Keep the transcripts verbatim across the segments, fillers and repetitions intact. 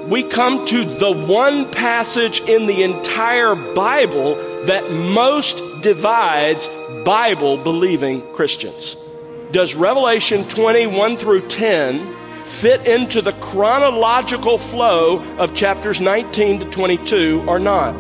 we come to the one passage in the entire Bible that most divides Bible-believing Christians. Does Revelation twenty, one through ten fit into the chronological flow of chapters nineteen to twenty-two or not?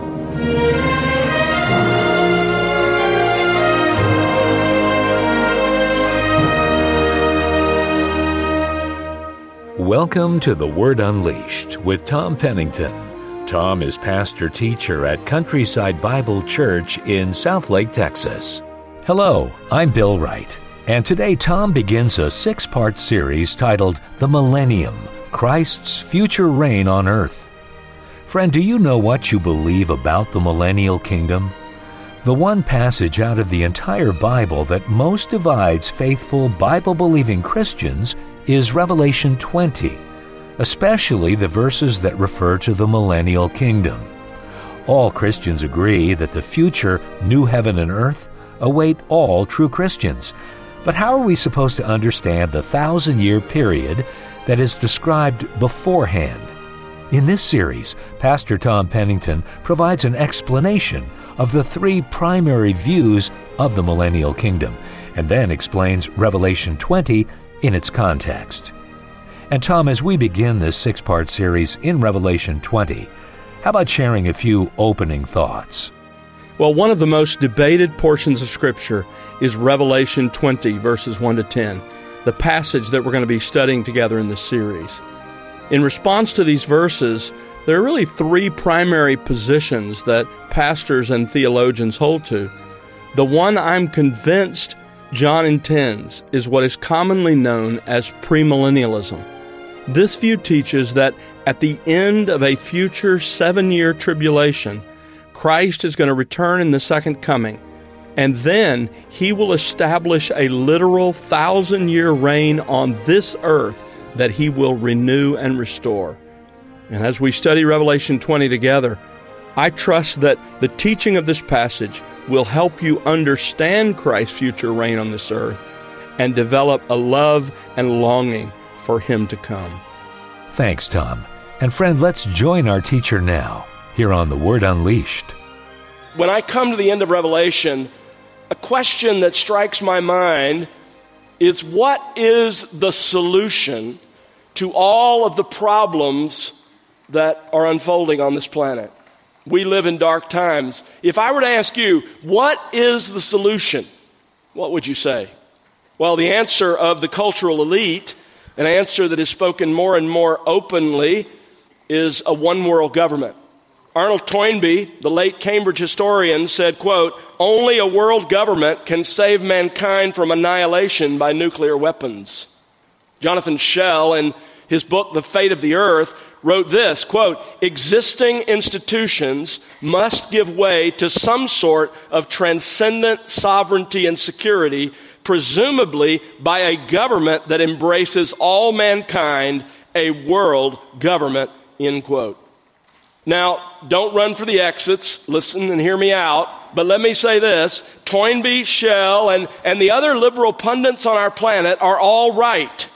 Welcome to The Word Unleashed with Tom Pennington. Tom is pastor-teacher at Countryside Bible Church in Southlake, Texas. Hello, I'm Bill Wright, and today Tom begins a six-part series titled The Millennium, Christ's Future Reign on Earth. Friend, do you know what you believe about the millennial kingdom? The one passage out of the entire Bible that most divides faithful Bible-believing Christians is Revelation twenty, especially the verses that refer to the millennial kingdom. All Christians agree that the future new heaven and earth await all true Christians. But how are we supposed to understand the thousand-year period that is described beforehand? In this series, Pastor Tom Pennington provides an explanation of the three primary views of the millennial kingdom, and then explains Revelation twenty in its context. And Tom, as we begin this six-part series in Revelation twenty, how about sharing a few opening thoughts? Well, one of the most debated portions of Scripture is Revelation twenty, verses one to ten, the passage that we're going to be studying together in this series. In response to these verses, there are really three primary positions that pastors and theologians hold to. The one I'm convinced John intends is what is commonly known as premillennialism. This view teaches that at the end of a future seven-year tribulation, Christ is going to return in the second coming, and then he will establish a literal thousand-year reign on this earth that he will renew and restore. And as we study Revelation twenty together, I trust that the teaching of this passage will help you understand Christ's future reign on this earth and develop a love and longing for him to come. Thanks, Tom. And friend, let's join our teacher now, here on The Word Unleashed. When I come to the end of Revelation, a question that strikes my mind is, what is the solution to all of the problems that are unfolding on this planet? We live in dark times. If I were to ask you, what is the solution? What would you say? Well, the answer of the cultural elite, an answer that is spoken more and more openly, is a one-world government. Arnold Toynbee, the late Cambridge historian, said, quote, "Only a world government can save mankind from annihilation by nuclear weapons." Jonathan Schell, in his book, The Fate of the Earth, wrote this, quote, "Existing institutions must give way to some sort of transcendent sovereignty and security, presumably by a government that embraces all mankind, a world government," end quote. Now, don't run for the exits. Listen and hear me out. But let me say this. Toynbee, Schell, and, and the other liberal pundits on our planet are all right.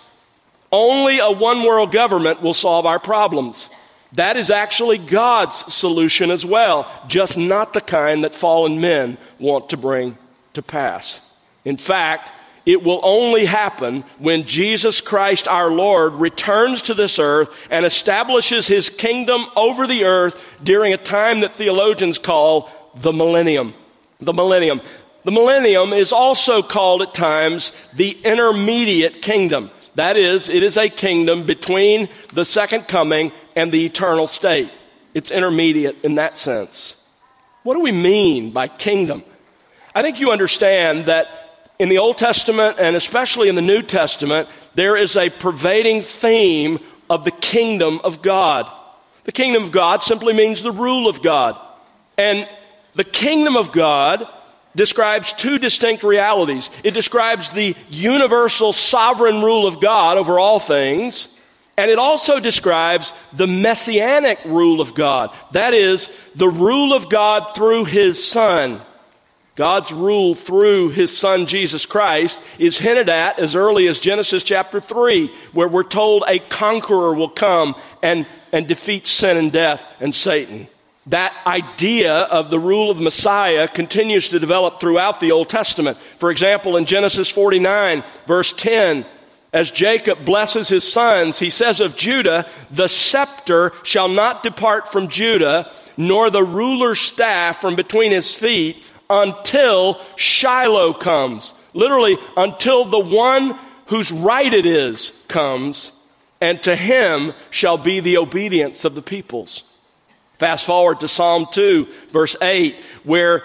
Only a one-world government will solve our problems. That is actually God's solution as well, just not the kind that fallen men want to bring to pass. In fact, it will only happen when Jesus Christ our Lord returns to this earth and establishes his kingdom over the earth during a time that theologians call the millennium. The millennium. The millennium is also called at times the intermediate kingdom. That is, it is a kingdom between the second coming and the eternal state. It's intermediate in that sense. What do we mean by kingdom? I think you understand that in the Old Testament and especially in the New Testament, there is a pervading theme of the kingdom of God. The kingdom of God simply means the rule of God. And the kingdom of God describes two distinct realities. It describes the universal sovereign rule of God over all things, and it also describes the messianic rule of God. That is, the rule of God through his Son. God's rule through his son Jesus Christ is hinted at as early as Genesis chapter three, where we're told a conqueror will come and, and defeat sin and death and Satan. That idea of the rule of the Messiah continues to develop throughout the Old Testament. For example, in Genesis forty-nine, verse ten, as Jacob blesses his sons, he says of Judah, the scepter shall not depart from Judah, nor the ruler's staff from between his feet, until Shiloh comes. Literally, until the one whose right it is comes, and to him shall be the obedience of the peoples. Fast forward to Psalm two, verse eight, where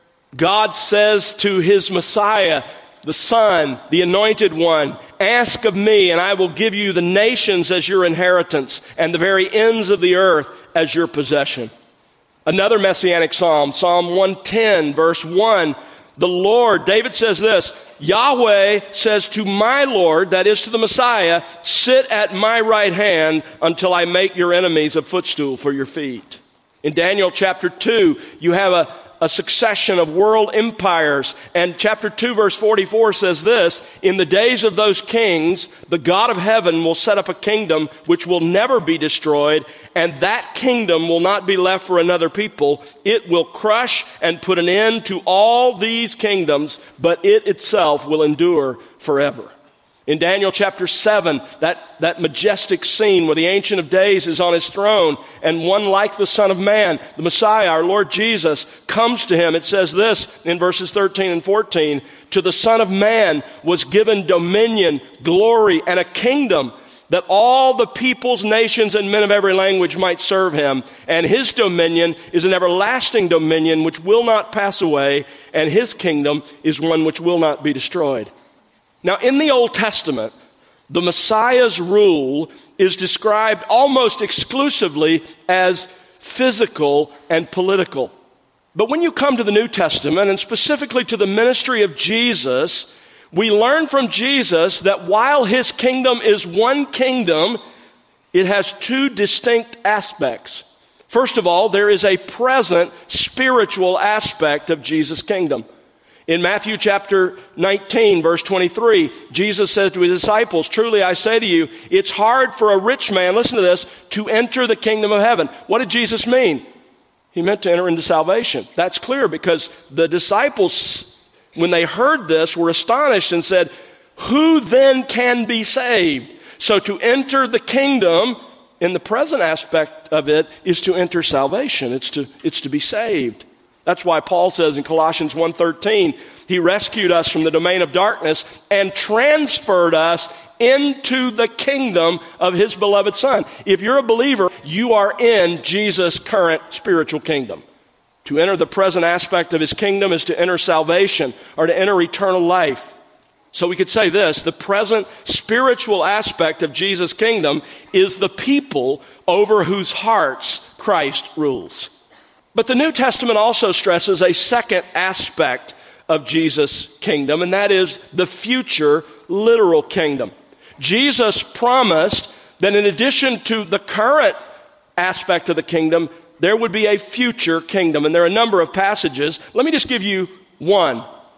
God says to his Messiah, the Son, the Anointed One, ask of me, and I will give you the nations as your inheritance, and the very ends of the earth as your possession. Another messianic psalm, Psalm one ten, verse one, the Lord, David says this, Yahweh says to my Lord, that is to the Messiah, sit at my right hand until I make your enemies a footstool for your feet. In Daniel chapter two, you have a, a succession of world empires. And chapter two, verse forty-four says this, in the days of those kings, the God of heaven will set up a kingdom which will never be destroyed, and that kingdom will not be left for another people. It will crush and put an end to all these kingdoms, but it itself will endure forever. In Daniel chapter seven, that, that majestic scene where the Ancient of Days is on his throne, and one like the Son of Man, the Messiah, our Lord Jesus, comes to him. It says this in verses thirteen and fourteen, to the Son of Man was given dominion, glory, and a kingdom, that all the peoples, nations, and men of every language might serve him. And his dominion is an everlasting dominion which will not pass away, and his kingdom is one which will not be destroyed. Now, in the Old Testament, the Messiah's rule is described almost exclusively as physical and political. But when you come to the New Testament, and specifically to the ministry of Jesus, we learn from Jesus that while his kingdom is one kingdom, it has two distinct aspects. First of all, there is a present spiritual aspect of Jesus' kingdom. In Matthew chapter nineteen, verse twenty-three, Jesus says to his disciples, truly I say to you, it's hard for a rich man, listen to this, to enter the kingdom of heaven. What did Jesus mean? He meant to enter into salvation. That's clear because the disciples, when they heard this, were astonished and said, who then can be saved? So to enter the kingdom, in the present aspect of it, is to enter salvation. It's to, it's to be saved. That's why Paul says in Colossians one thirteen, he rescued us from the domain of darkness and transferred us into the kingdom of his beloved Son. If you're a believer, you are in Jesus' current spiritual kingdom. To enter the present aspect of his kingdom is to enter salvation or to enter eternal life. So we could say this, the present spiritual aspect of Jesus' kingdom is the people over whose hearts Christ rules. But the New Testament also stresses a second aspect of Jesus' kingdom, and that is the future literal kingdom. Jesus promised that in addition to the current aspect of the kingdom, there would be a future kingdom. And there are a number of passages. Let me just give you one.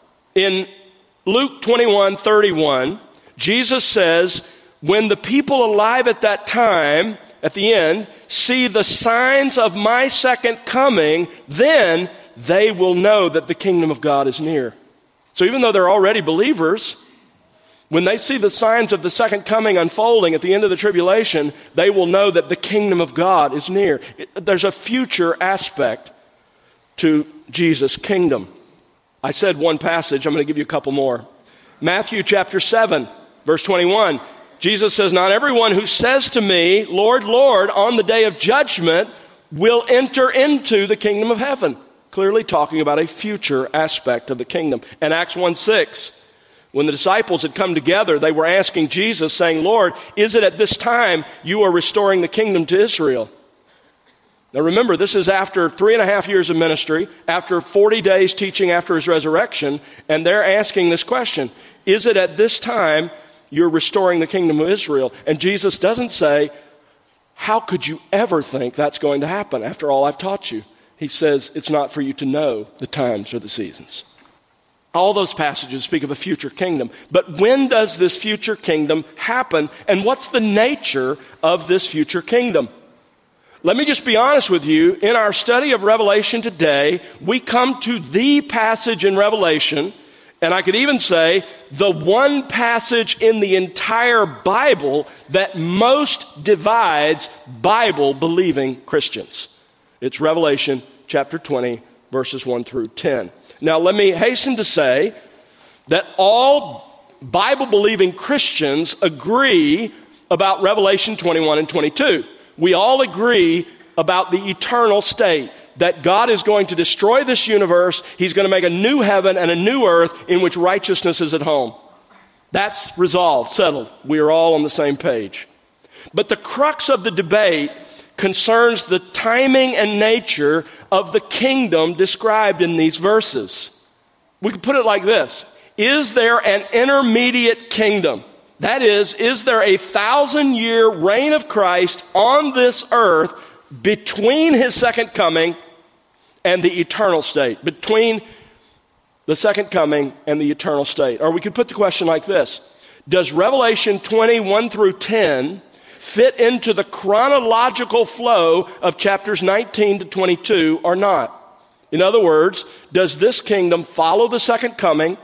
In Luke twenty-one thirty-one, Jesus says, when the people alive at that time, at the end, see the signs of my second coming, then they will know that the kingdom of God is near. So even though they're already believers, when they see the signs of the second coming unfolding at the end of the tribulation, they will know that the kingdom of God is near. It, there's a future aspect to Jesus' kingdom. I said one passage, I'm going to give you a couple more. Matthew chapter seven, verse twenty-one. Jesus says, not everyone who says to me, Lord, Lord, on the day of judgment will enter into the kingdom of heaven. Clearly talking about a future aspect of the kingdom. And Acts one six, when the disciples had come together, they were asking Jesus, saying, Lord, is it at this time you are restoring the kingdom to Israel? Now remember, this is after three and a half years of ministry, after forty days teaching after his resurrection, and they're asking this question, is it at this time you're restoring the kingdom of Israel? And Jesus doesn't say, how could you ever think that's going to happen after all I've taught you? He says, it's not for you to know the times or the seasons. All those passages speak of a future kingdom. But when does this future kingdom happen? And what's the nature of this future kingdom? Let me just be honest with you. In our study of Revelation today, we come to the passage in Revelation, and I could even say the one passage in the entire Bible that most divides Bible-believing Christians. It's Revelation chapter twenty, verses one through ten. Now, let me hasten to say that all Bible-believing Christians agree about Revelation twenty-one and twenty-two. We all agree about the eternal state, that God is going to destroy this universe. He's going to make a new heaven and a new earth in which righteousness is at home. That's resolved, settled. We are all on the same page. But the crux of the debate concerns the timing and nature of the kingdom described in these verses. We could put it like this. Is there an intermediate kingdom? That is, is there a thousand-year reign of Christ on this earth between his second coming and the eternal state? Between the second coming and the eternal state. Or we could put the question like this. Does Revelation twenty-one through ten fit into the chronological flow of chapters nineteen to twenty-two or not? In other words, does this kingdom follow the second coming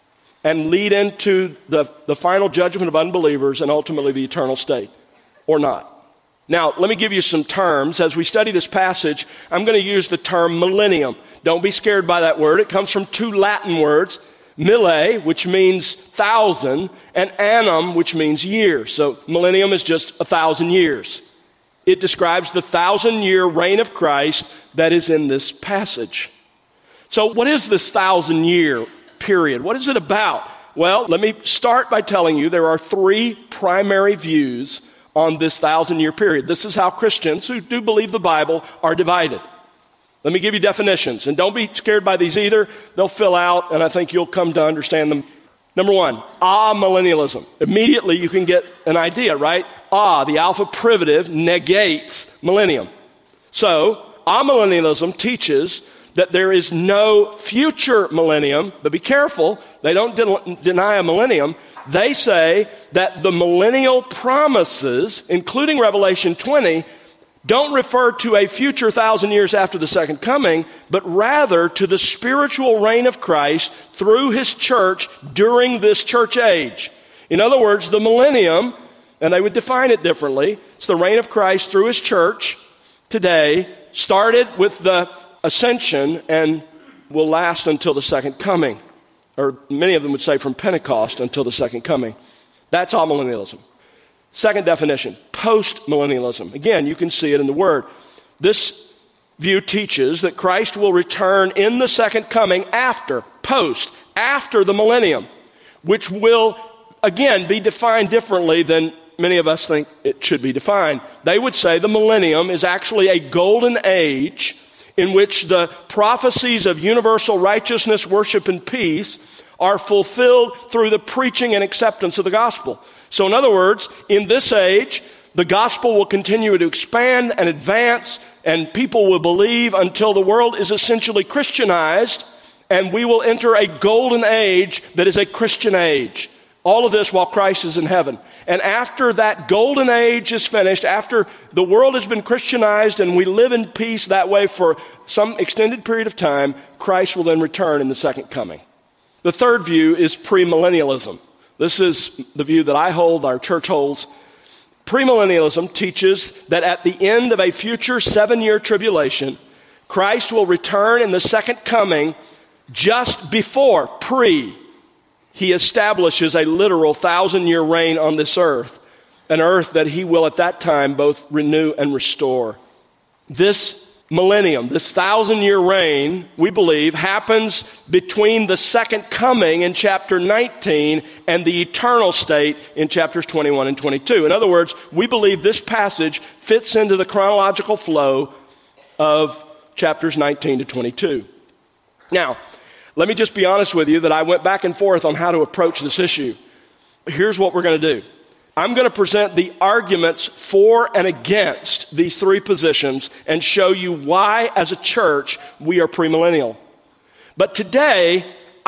and lead into the, the final judgment of unbelievers and ultimately the eternal state, or not? Now, let me give you some terms. As we study this passage, I'm going to use the term millennium. Don't be scared by that word. It comes from two Latin words, mille, which means thousand, and annum, which means year. So millennium is just a thousand years. It describes the thousand-year reign of Christ that is in this passage. So what is this thousand-year period? What is it about? Well, let me start by telling you there are three primary views on this thousand-year period. This is how Christians who do believe the Bible are divided. Let me give you definitions, and don't be scared by these either. They'll fill out, and I think you'll come to understand them. Number one, amillennialism. Immediately you can get an idea, right? Ah, the alpha privative negates millennium. So, amillennialism teaches that there is no future millennium, but be careful, they don't de- deny a millennium. They say that the millennial promises, including Revelation twenty, don't refer to a future thousand years after the second coming, but rather to the spiritual reign of Christ through his church during this church age. In other words, the millennium, and they would define it differently, it's the reign of Christ through his church today, started with the ascension and will last until the second coming. Or many of them would say from Pentecost until the second coming. That's amillennialism. Second definition, post-millennialism. Again, you can see it in the word. This view teaches that Christ will return in the second coming after, post, after the millennium, which will, again, be defined differently than many of us think it should be defined. They would say the millennium is actually a golden age in which the prophecies of universal righteousness, worship, and peace are fulfilled through the preaching and acceptance of the gospel. So in other words, in this age, the gospel will continue to expand and advance, and people will believe until the world is essentially Christianized, and we will enter a golden age that is a Christian age. All of this while Christ is in heaven. And after that golden age is finished, after the world has been Christianized and we live in peace that way for some extended period of time, Christ will then return in the second coming. The third view is premillennialism. This is the view that I hold, our church holds. Premillennialism teaches that at the end of a future seven-year tribulation, Christ will return in the second coming just before, pre, he establishes a literal thousand-year reign on this earth, an earth that he will at that time both renew and restore. This millennium, this thousand-year reign, we believe, happens between the second coming in chapter nineteen and the eternal state in chapters twenty-one and twenty-two. In other words, we believe this passage fits into the chronological flow of chapters nineteen to twenty-two. Now, let me just be honest with you that I went back and forth on how to approach this issue. Here's what we're going to do. I'm going to present the arguments for and against these three positions and show you why, as a church, we are premillennial. But today,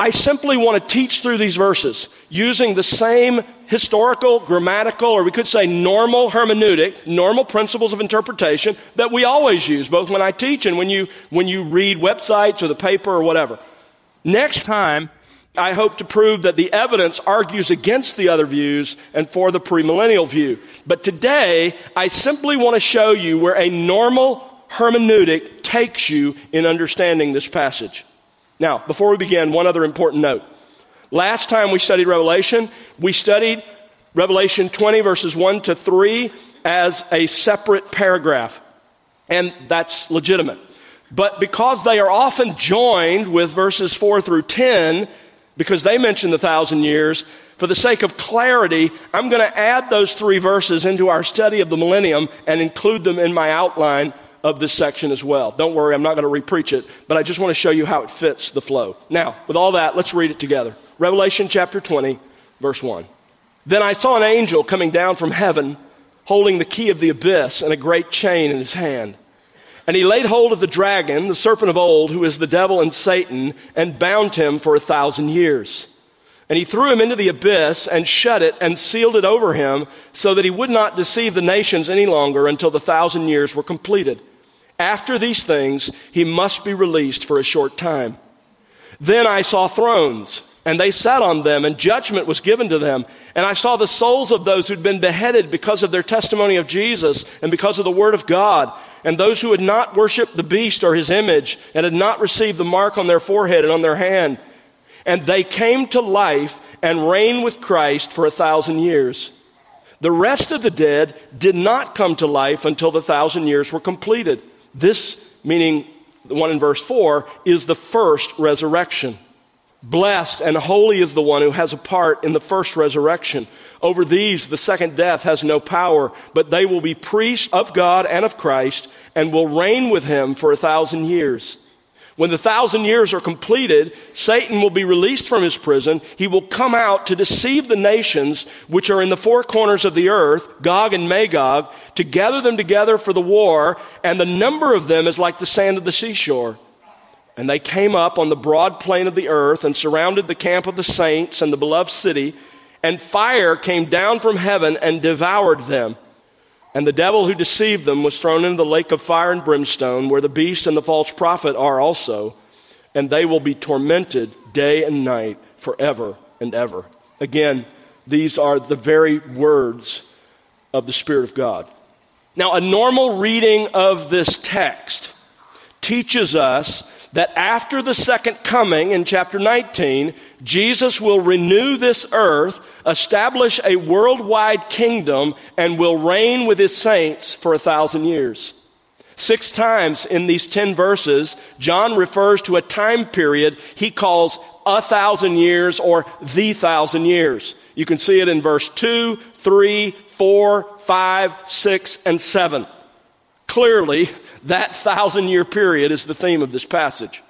I simply want to teach through these verses using the same historical, grammatical, or we could say normal hermeneutic, normal principles of interpretation that we always use, both when I teach and when you, when you read websites or the paper or whatever. Next time, I hope to prove that the evidence argues against the other views and for the premillennial view. But today, I simply want to show you where a normal hermeneutic takes you in understanding this passage. Now, before we begin, one other important note. Last time we studied Revelation, we studied Revelation twenty, verses one to three as a separate paragraph. And that's legitimate. But because they are often joined with verses four through ten, because they mention the thousand years, for the sake of clarity, I'm going to add those three verses into our study of the millennium and include them in my outline of this section as well. Don't worry, I'm not going to re-preach it, but I just want to show you how it fits the flow. Now, with all that, let's read it together. Revelation chapter twenty, verse one. Then I saw an angel coming down from heaven, holding the key of the abyss and a great chain in his hand. And he laid hold of the dragon, the serpent of old, who is the devil and Satan, and bound him for a thousand years. And he threw him into the abyss and shut it and sealed it over him so that he would not deceive the nations any longer until the thousand years were completed. After these things, he must be released for a short time. Then I saw thrones, and they sat on them, and judgment was given to them. And I saw the souls of those who'd been beheaded because of their testimony of Jesus and because of the word of God, and those who had not worshipped the beast or his image and had not received the mark on their forehead and on their hand. And they came to life and reigned with Christ for a thousand years. The rest of the dead did not come to life until the thousand years were completed. This, meaning the one in verse four, is the first resurrection. Blessed and holy is the one who has a part in the first resurrection. Over these, the second death has no power, but they will be priests of God and of Christ and will reign with him for a thousand years. When the thousand years are completed, Satan will be released from his prison. He will come out to deceive the nations which are in the four corners of the earth, Gog and Magog, to gather them together for the war, and the number of them is like the sand of the seashore. And they came up on the broad plain of the earth and surrounded the camp of the saints and the beloved city, and fire came down from heaven and devoured them. And the devil who deceived them was thrown into the lake of fire and brimstone, where the beast and the false prophet are also, and they will be tormented day and night forever and ever. Again, these are the very words of the Spirit of God. Now, a normal reading of this text teaches us that after the second coming in chapter nineteen, Jesus will renew this earth, establish a worldwide kingdom, and will reign with his saints for a thousand years. Six times in these ten verses, John refers to a time period he calls a thousand years or the thousand years. You can see it in verse two, three, four, five, six, and seven. Clearly, that thousand-year period is the theme of this passage.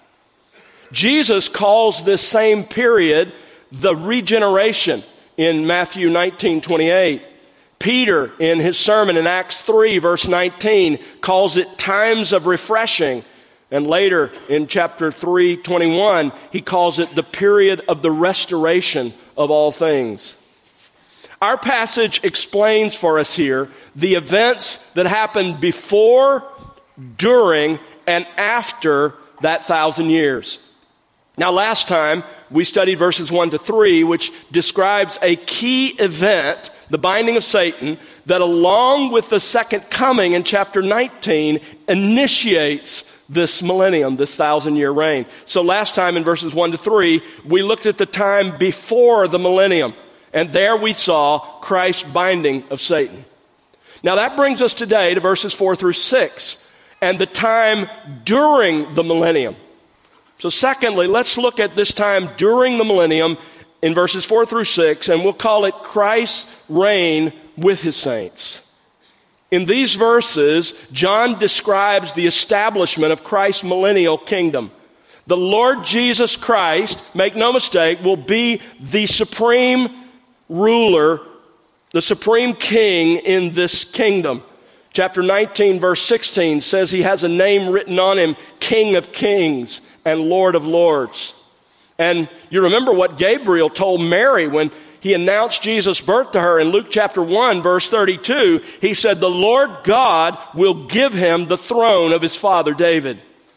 Jesus calls this same period the regeneration in Matthew nineteen twenty-eight. Peter, in his sermon in Acts three, verse nineteen, calls it times of refreshing. And later in chapter three, twenty-one, he calls it the period of the restoration of all things. Our passage explains for us here the events that happened before, during, and after that thousand years. Now, last time we studied verses one to three, which describes a key event, the binding of Satan, that along with the second coming in chapter nineteen initiates this millennium, this thousand-year reign. So last time in verses one to three, we looked at the time before the millennium. And there we saw Christ's binding of Satan. Now that brings us today to verses four through six and the time during the millennium. So secondly, let's look at this time during the millennium in verses four through six, and we'll call it Christ's reign with his saints. In these verses, John describes the establishment of Christ's millennial kingdom. The Lord Jesus Christ, make no mistake, will be the supreme ruler, the supreme king in this kingdom. Chapter nineteen, verse sixteen says he has a name written on him, King of Kings and Lord of Lords. And you remember what Gabriel told Mary when he announced Jesus' birth to her in Luke chapter one, verse thirty-two. He said, the Lord God will give him the throne of his father David.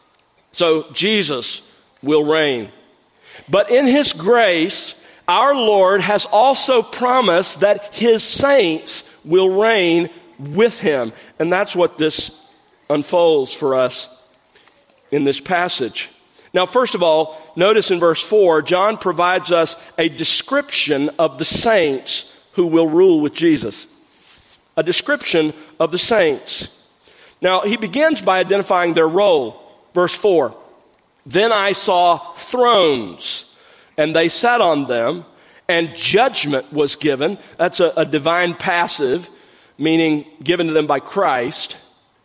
So Jesus will reign. But in his grace, our Lord has also promised that his saints will reign with him. And that's what this unfolds for us in this passage. Now, first of all, notice in verse four, John provides us a description of the saints who will rule with Jesus. A description of the saints. Now, he begins by identifying their role. Verse four, then I saw thrones, and they sat on them, and judgment was given. That's a, a divine passive, meaning given to them by Christ.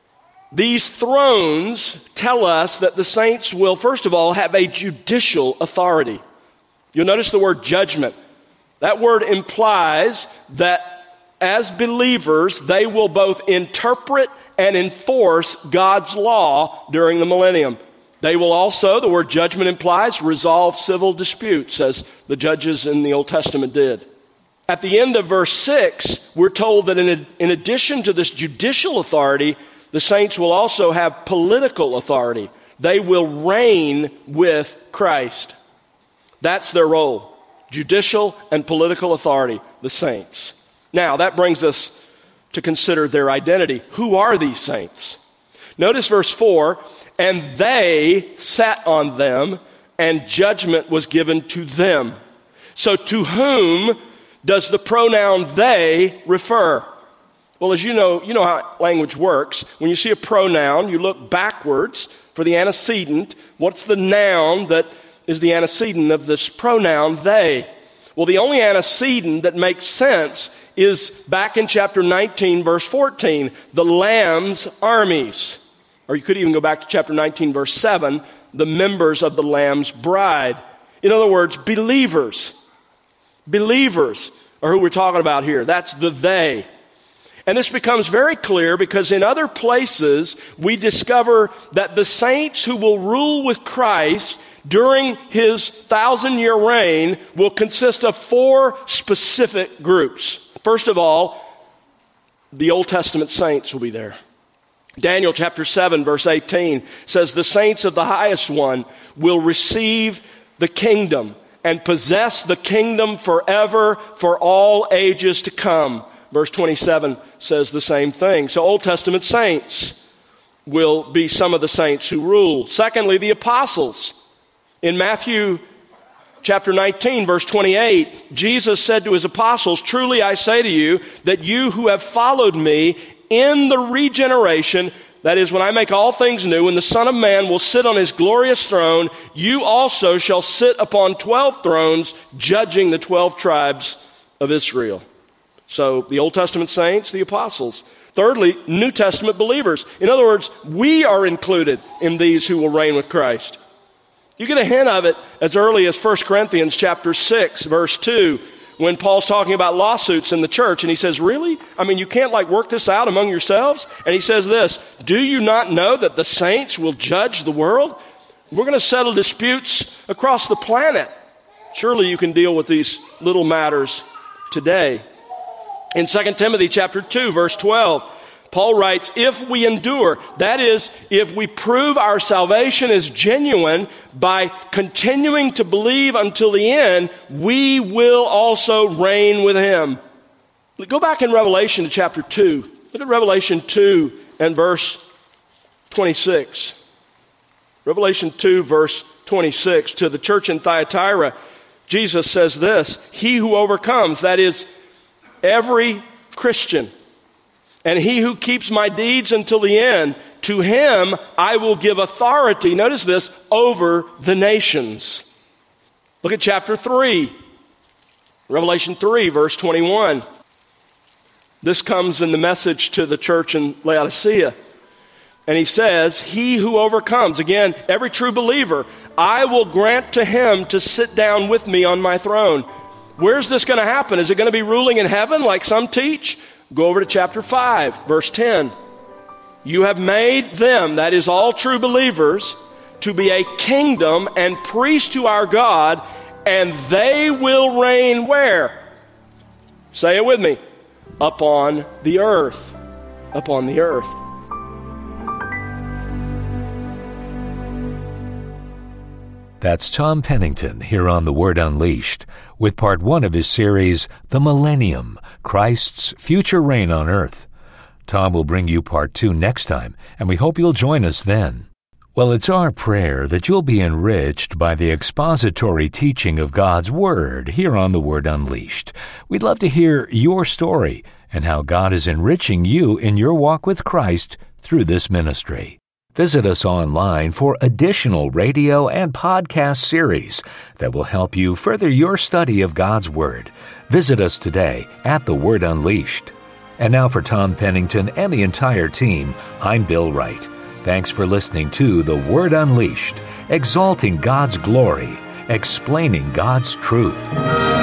These thrones tell us that the saints will, first of all, have a judicial authority. You'll notice the word judgment. That word implies that as believers, they will both interpret and enforce God's law during the millennium. They will also, the word judgment implies, resolve civil disputes, as the judges in the Old Testament did. At the end of verse six, we're told that in, in addition to this judicial authority, the saints will also have political authority. They will reign with Christ. That's their role. Judicial and political authority, the saints. Now, that brings us to consider their identity. Who are these saints? Notice verse four, and they sat on them, and judgment was given to them. So to whom does the pronoun they refer? Well, as you know, you know how language works. When you see a pronoun, you look backwards for the antecedent. What's the noun that is the antecedent of this pronoun, they? Well, the only antecedent that makes sense is back in chapter nineteen, verse fourteen, the Lamb's armies. Or you could even go back to chapter nineteen, verse seven, the members of the Lamb's bride. In other words, believers. Believers are who we're talking about here. That's the they. And this becomes very clear because in other places we discover that the saints who will rule with Christ during his thousand-year reign will consist of four specific groups. First of all, the Old Testament saints will be there. Daniel chapter seven, verse eighteen says, the saints of the highest one will receive the kingdom and possess the kingdom forever for all ages to come. Verse twenty-seven says the same thing. So Old Testament saints will be some of the saints who rule. Secondly, the apostles. In Matthew chapter nineteen, verse twenty-eight, Jesus said to his apostles, truly I say to you that you who have followed me in the regeneration, that is, when I make all things new, when the Son of Man will sit on his glorious throne, you also shall sit upon twelve thrones, judging the twelve tribes of Israel. So the Old Testament saints, the apostles. Thirdly, New Testament believers. In other words, we are included in these who will reign with Christ. You get a hint of it as early as First Corinthians chapter six, verse two, when Paul's talking about lawsuits in the church, and he says, really? I mean, you can't like work this out among yourselves? And he says this, do you not know that the saints will judge the world? We're going to settle disputes across the planet. Surely you can deal with these little matters today. In Second Timothy chapter two, verse twelve, Paul writes, if we endure, that is, if we prove our salvation is genuine by continuing to believe until the end, we will also reign with him. Go back in Revelation to chapter two. Look at Revelation two and verse twenty-six. Revelation two, verse twenty-six. To the church in Thyatira, Jesus says this, he who overcomes, that is, every Christian, and he who keeps my deeds until the end, to him I will give authority, notice this, over the nations. Look at chapter three, Revelation three, verse twenty-one. This comes in the message to the church in Laodicea. And he says, he who overcomes, again, every true believer, I will grant to him to sit down with me on my throne. Where's this going to happen? Is it going to be ruling in heaven like some teach? Go over to chapter five, verse ten. You have made them, that is all true believers, to be a kingdom and priests to our God, and they will reign where? Say it with me. Upon the earth. Upon the earth. That's Tom Pennington here on The Word Unleashed with part one of his series, The Millennium, Christ's Future Reign on Earth. Tom will bring you part two next time, and we hope you'll join us then. Well, it's our prayer that you'll be enriched by the expository teaching of God's Word here on The Word Unleashed. We'd love to hear your story and how God is enriching you in your walk with Christ through this ministry. Visit us online for additional radio and podcast series that will help you further your study of God's Word. Visit us today at The Word Unleashed. And now for Tom Pennington and the entire team, I'm Bill Wright. Thanks for listening to The Word Unleashed, exalting God's glory, explaining God's truth.